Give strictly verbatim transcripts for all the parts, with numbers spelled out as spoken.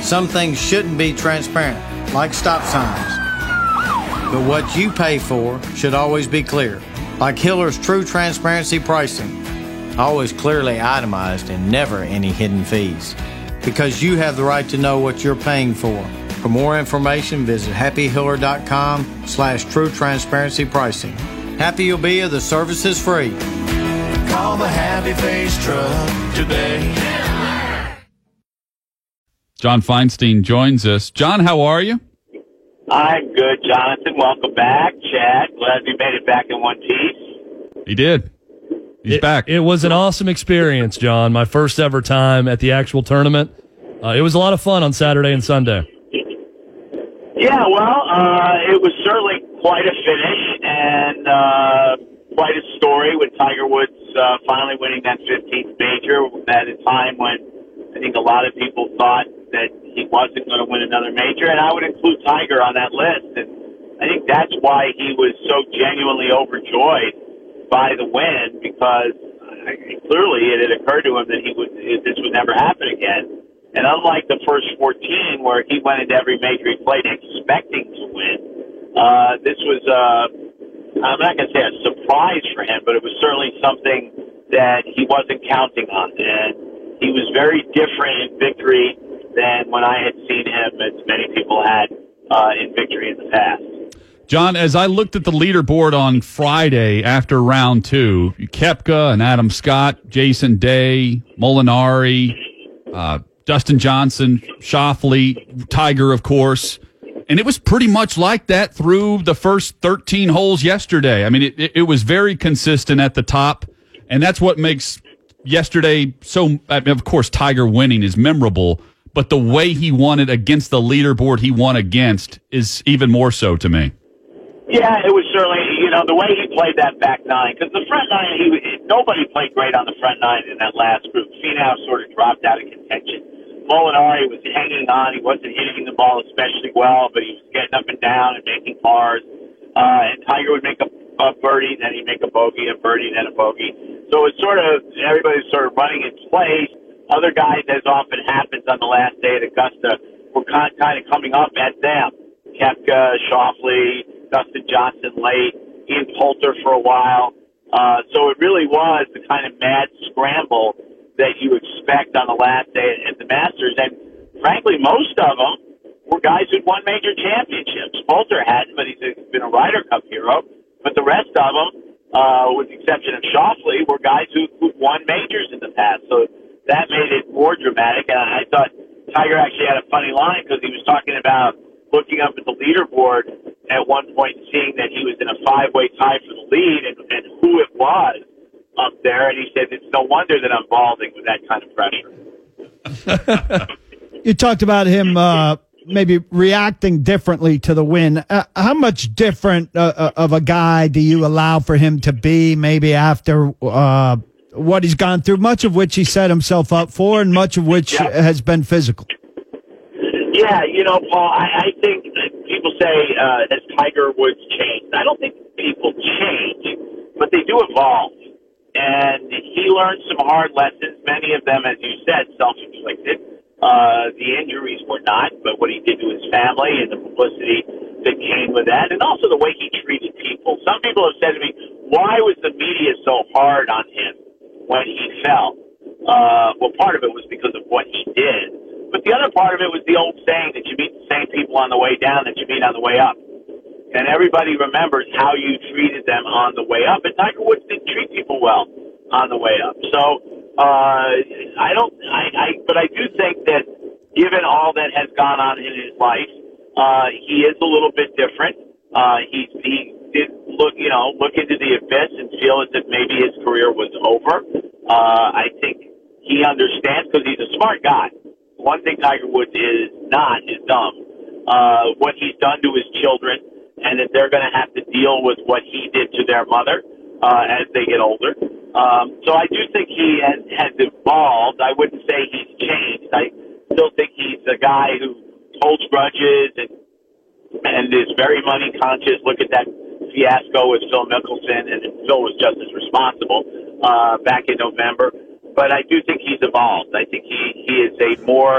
Some things shouldn't be transparent, like stop signs. But what you pay for should always be clear, like Hiller's True Transparency Pricing. Always clearly itemized and never any hidden fees. Because you have the right to know what you're paying for. For more information, visit happy hiller dot com slash true transparency pricing. Happy you'll be if the service is free. Call the Happy Face Truck today. John Feinstein joins us. John, how are you? I'm good, Jonathan. Welcome back. Chad, glad we made it back in one piece. He did. He's it, back. It was an awesome experience, John. My first ever time at the actual tournament. Uh, it was a lot of fun on Saturday and Sunday. Yeah, well, uh, it was certainly quite a finish and uh, quite a story with Tiger Woods uh, finally winning that fifteenth major at a time when I think a lot of people thought that he wasn't going to win another major, and I would include Tiger on that list. And I think that's why he was so genuinely overjoyed by the win, because uh, clearly it had occurred to him that he would this would never happen again. And unlike the first fourteen, where he went into every major he played expecting to win, uh, this was, uh, I'm not going to say a surprise for him, but it was certainly something that he wasn't counting on. And he was very different in victory than when I had seen him, as many people had uh, in victory in the past. John, as I looked at the leaderboard on Friday after round two, Koepka and Adam Scott, Jason Day, Molinari, uh, Dustin Johnson, Schauffele, Tiger, of course. And it was pretty much like that through the first thirteen holes yesterday. I mean, it, it, it was very consistent at the top, and that's what makes yesterday so, I mean, of course, Tiger winning is memorable, but the way he won it against the leaderboard he won against is even more so to me. Yeah, it was certainly, you know, the way he played that back nine, because the front nine, he nobody played great on the front nine in that last group. Finau sort of dropped out of contention. Molinari was hanging on. He wasn't hitting the ball especially well, but he was getting up and down and making pars. Uh, and Tiger would make a, a birdie, then he'd make a bogey, a birdie, then a bogey. So it's sort of, everybody was sort of running its place. Other guys, as often happens on the last day at Augusta, were kind kind of coming up at them. Koepka, Schauffele, Dustin Johnson late, Ian Poulter for a while. Uh, so it really was the kind of mad scramble that you expect on the last day at the Masters. And frankly, most of them were guys who'd won major championships. Poulter hadn't, but he's been a Ryder Cup hero. But the rest of them, uh, with the exception of Schauffele, were guys who, who'd won majors in the past. So that made it more dramatic. And I thought Tiger actually had a funny line because he was talking about looking up at the leaderboard at one point and seeing that he was in a five-way tie for the lead and, and who it was up there. And he said, it's no wonder that I'm balding with that kind of pressure. You talked about him uh, maybe reacting differently to the win. Uh, how much different uh, of a guy do you allow for him to be maybe after uh, what he's gone through, much of which he set himself up for and much of which yeah. has been physical? Yeah, you know, Paul, I, I think people say, uh, has Tiger Woods changed? I don't think people change, but they do evolve. And he learned some hard lessons, many of them, as you said, self-inflicted. Uh, the injuries were not, but what he did to his family and the publicity that came with that, and also the way he treated people. Some people have said to me, why was the media so hard on him when he fell? Uh, well, part of it was because of what he did. But the other part of it was the old saying that you meet the same people on the way down that you meet on the way up. And everybody remembers how you treated them on the way up. And Tiger Woods didn't treat people well on the way up. So, uh, I don't, I, I, but I do think that given all that has gone on in his life, uh, he is a little bit different. Uh, he, he did look, you know, look into the abyss and feel as if maybe his career was over. Uh, I think he understands because he's a smart guy. One thing Tiger Woods is not is dumb. Uh, what he's done to his children, and that they're going to have to deal with what he did to their mother uh, as they get older. Um, so I do think he has, has evolved. I wouldn't say he's changed. I still think he's a guy who holds grudges and and is very money conscious. Look at that fiasco with Phil Mickelson, and Phil was just as responsible uh, back in November. But I do think he's evolved. I think he, he is a more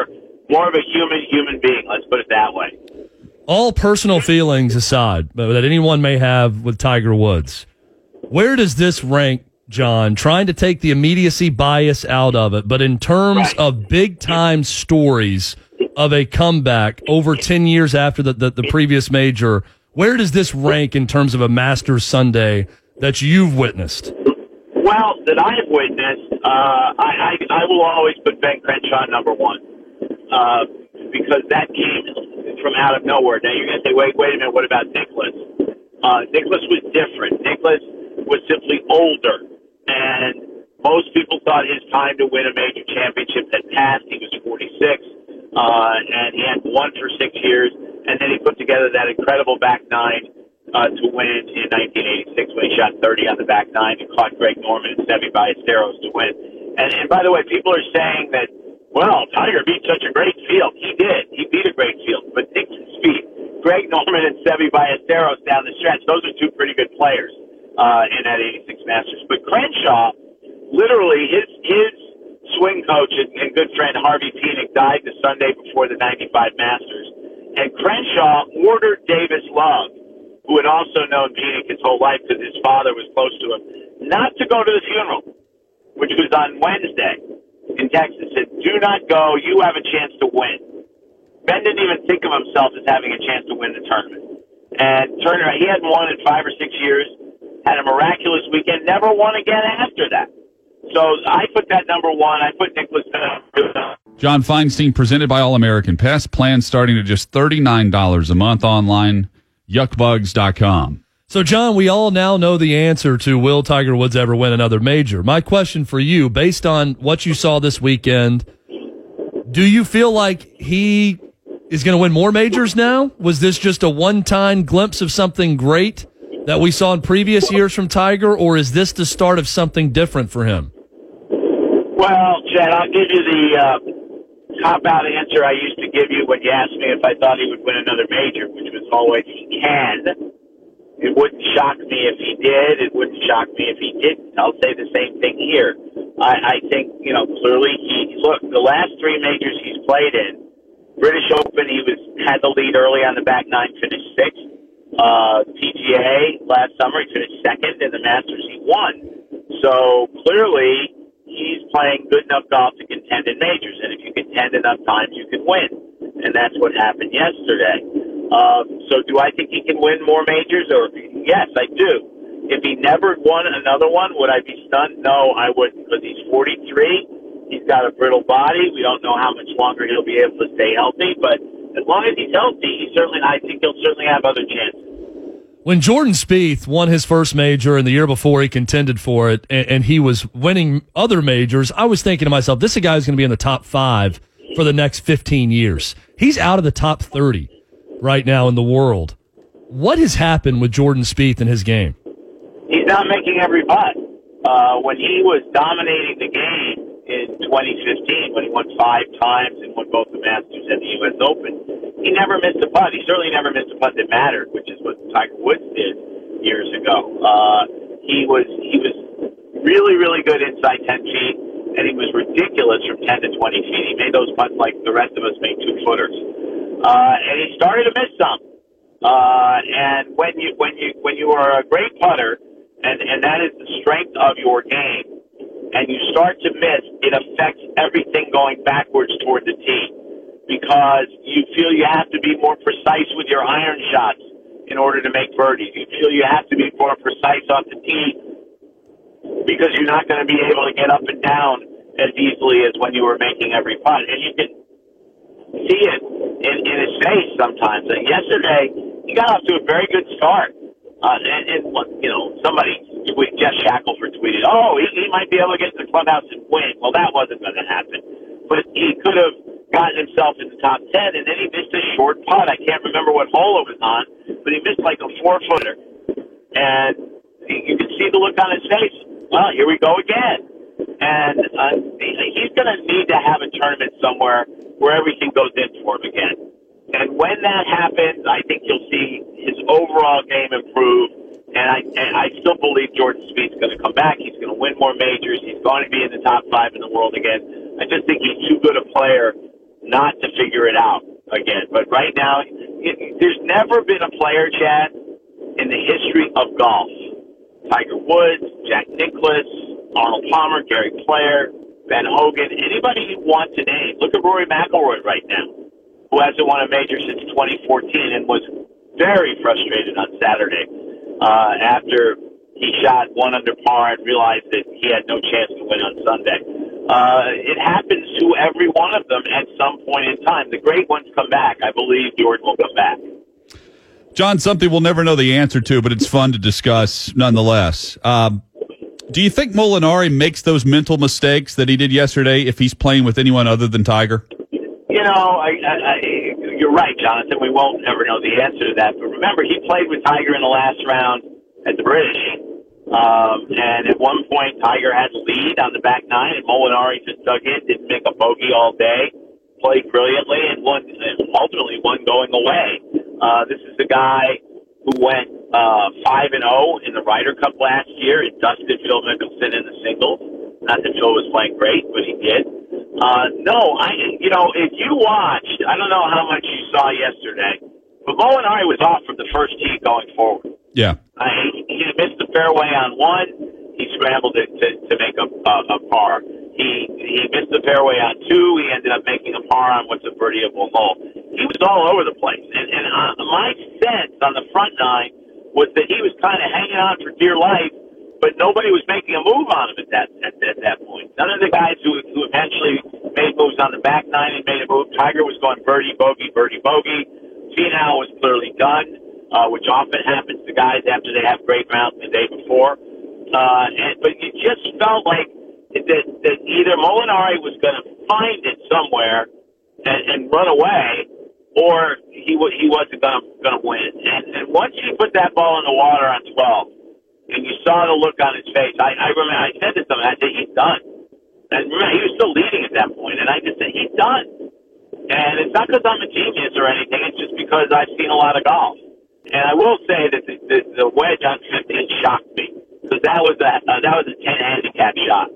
more of a human human being. Let's put it that way. All personal feelings aside that anyone may have with Tiger Woods, where does this rank, John? Trying to take the immediacy bias out of it, but in terms Right. of big-time stories of a comeback over ten years after the, the, the previous major, where does this rank in terms of a Masters Sunday that you've witnessed? Well, that I have witnessed, uh, I, I I will always put Ben Crenshaw number one uh, because that came from out of nowhere. Now you're going to say, wait, wait a minute, what about Nicklaus? Uh, Nicklaus was different. Nicklaus was simply older, and most people thought his time to win a major championship had passed. He was forty-six, uh, and he had won for six years, and then he put together that incredible back nine uh, to win in nineteen eighty-six when he shot thirty on the back nine and caught Greg Norman and Seve Ballesteros to win. And, and by the way, people are saying that, well, Tiger beat such a great field. He did. He beat a great field. But Dixon Speed, Greg Norman, and Seve Ballesteros down the stretch, those are two pretty good players uh, in that eighty-six Masters. But Crenshaw, literally, his his swing coach and, and good friend Harvey Penick died the Sunday before the ninety-five Masters. And Crenshaw ordered Davis Love, who had also known Penick his whole life because his father was close to him, not to go to the funeral, which was on Wednesday in Texas. Said, do not go. You have a chance to win. Ben didn't even think of himself as having a chance to win the tournament. And Turner, he hadn't won in five or six years, had a miraculous weekend, never won again after that. So I put that number one. I put Nicklaus number two. John Feinstein, presented by All American Pest. Plans starting at just thirty-nine dollars a month online, yuck bugs dot com. So, John, we all now know the answer to will Tiger Woods ever win another major. My question for you, based on what you saw this weekend, do you feel like he is going to win more majors now? Was this just a one-time glimpse of something great that we saw in previous years from Tiger, or is this the start of something different for him? Well, Chad, I'll give you the uh, cop-out answer I used to give you when you asked me if I thought he would win another major, which was always he can. It wouldn't shock me if he did. It wouldn't shock me if he didn't. I'll say the same thing here. I, I think, you know, clearly he, look, the last three majors he's played in, British Open, he was had the lead early on the back nine, finished sixth. Uh, P G A last summer, he finished second. In the Masters, he won. So clearly he's playing good enough golf to contend in majors. And if you contend enough times, you can win. And that's what happened yesterday. Um, so do I think he can win more majors? Or yes, I do. If he never won another one, would I be stunned? No, I wouldn't, because he's forty-three. He's got a brittle body. We don't know how much longer he'll be able to stay healthy, but as long as he's healthy, he certainly, I think he'll certainly have other chances. When Jordan Spieth won his first major, and the year before he contended for it, and, and he was winning other majors, I was thinking to myself, this is a guy who's going to be in the top five for the next fifteen years. He's out of the top thirty right now in the world. What has happened with Jordan Spieth in his game? He's not making every putt. Uh, when he was dominating the game in twenty fifteen, when he won five times and won both the Masters and the U S Open, he never missed a putt. He certainly never missed a putt that mattered, which is what Tiger Woods did years ago. Uh, he was he was really, really good inside ten feet, and he was ridiculous from ten to twenty feet. He made those putts like the rest of us make two-footers. Uh, and he started to miss some. Uh, and when you when you when you are a great putter, and and that is the strength of your game, and you start to miss, it affects everything going backwards toward the tee, because you feel you have to be more precise with your iron shots in order to make birdies. You feel you have to be more precise off the tee because you're not going to be able to get up and down as easily as when you were making every putt. And you can see it in, in his face sometimes. And yesterday, he got off to a very good start. Uh, and, and, you know, somebody, Jeff Shackelford tweeted, oh, he, he might be able to get to the clubhouse and win. Well, that wasn't going to happen. But he could have gotten himself in the top ten, and then he missed a short putt. I can't remember what hole it was on, but he missed like a four-footer. And you can see the look on his face. Well, here we go again. And uh, he's going to need to have a tournament somewhere where everything goes in for him again. And when that happens, I think you'll see his overall game improve. And I, and I still believe Jordan Spieth's going to come back. He's going to win more majors. He's going to be in the top five in the world again. I just think he's too good a player not to figure it out again. But right now, it, there's never been a player, Chad, in the history of golf. Tiger Woods, Jack Nicklaus, Arnold Palmer, Gary Player, Ben Hogan, anybody you want to name. Look at Rory McIlroy right now, who hasn't won a major since twenty fourteen and was very frustrated on Saturday uh, after he shot one under par and realized that he had no chance to win on Sunday. Uh, it happens to every one of them at some point in time. The great ones come back. I believe Jordan will come back. John, something we'll never know the answer to, but it's fun to discuss nonetheless. Um, do you think Molinari makes those mental mistakes that he did yesterday if he's playing with anyone other than Tiger? You know, I, I, I, you're right, Jonathan. We won't ever know the answer to that. But remember, he played with Tiger in the last round at the British. Um, and at one point, Tiger had the lead on the back nine, and Molinari just dug in, didn't make a bogey all day, played brilliantly, and won, and ultimately won going away. Uh, this is the guy who went uh, five and oh in the Ryder Cup last year. It dusted Phil Mickelson in the singles. Not that Phil was playing great, but he did. Uh, no, I, you know, if you watched, I don't know how much you saw yesterday, but Molinari was off from the first tee going forward. Yeah. Uh, he, he missed the fairway on one. He scrambled it to, to make a, a, a par. He he missed the fairway on two. He ended up making a par on what's a birdieable hole. He was all over the place. And, and uh, my sense on the front nine was that he was kind of hanging on for dear life, but nobody was making a move on him at that at, at that point. None of the guys who, who eventually made moves on the back nine and made a move. Tiger was going birdie, bogey, birdie, bogey. Finau was clearly done, uh, which often happens to guys after they have great rounds the day before. Uh, and but it just felt like that, that either Molinari was going to find it somewhere and, and run away, or he w- he wasn't going to win. And, and once you put that ball in the water on twelve, and you saw the look on his face, I, I remember I said to someone, I said, he's done. And remember, he was still leading at that point, and I just said, he's done. And it's not because I'm a genius or anything. It's just because I've seen a lot of golf. And I will say that the, the, the wedge on fifteen shocked me, because that was a uh, that was a ten handicap shot.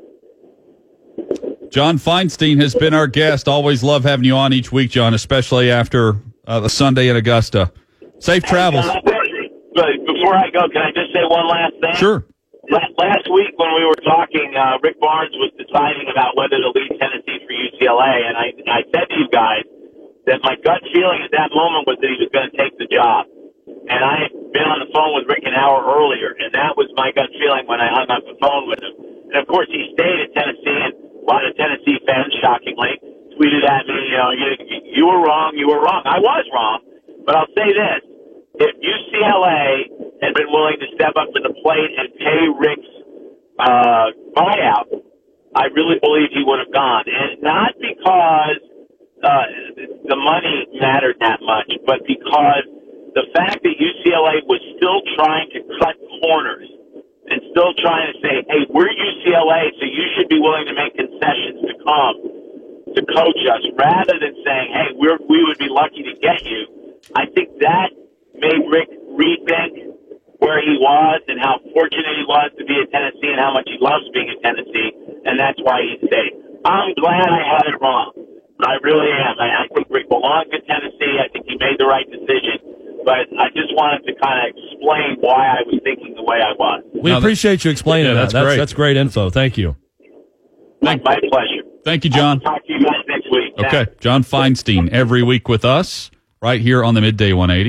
John Feinstein has been our guest. Always love having you on each week, John, especially after uh, the Sunday in Augusta. Safe travels. Hey, uh, before I go, can I just say one last thing? Sure. Last week when we were talking, uh, Rick Barnes was deciding about whether to leave Tennessee for U C L A, and I, I said to you guys that my gut feeling at that moment was that he was going to take the job. And I had been on the phone with Rick an hour earlier, and that was my gut feeling when I hung up the phone with him. And, of course, he stayed at Tennessee, and a lot of Tennessee fans, shockingly, tweeted at me, you know, you, you were wrong, you were wrong. I was wrong, but I'll say this. If U C L A had been willing to step up to the plate and pay Rick's uh, buyout, I really believe he would have gone. And not because uh, the money mattered that much, but because the fact that U C L A was still trying to cut corners and still trying to say, hey, we're U C L A, so you should be willing to make concessions to come to coach us, rather than saying, hey, we're, we would be lucky to get you. I think that made Rick rethink where he was and how fortunate he was to be at Tennessee and how much he loves being at Tennessee, and that's why he stayed. I'm glad I had it wrong. I really am. I, I think Rick belonged in Tennessee. I think he made the right decision, but I just wanted to kind of explain why I was thinking the way I was. We appreciate you explaining yeah, that. that's That's great. that's great info. Thank you. My, my pleasure. Thank you, John. I'll talk to you guys next week. Okay, John Feinstein every week with us right here on the Midday one eighty.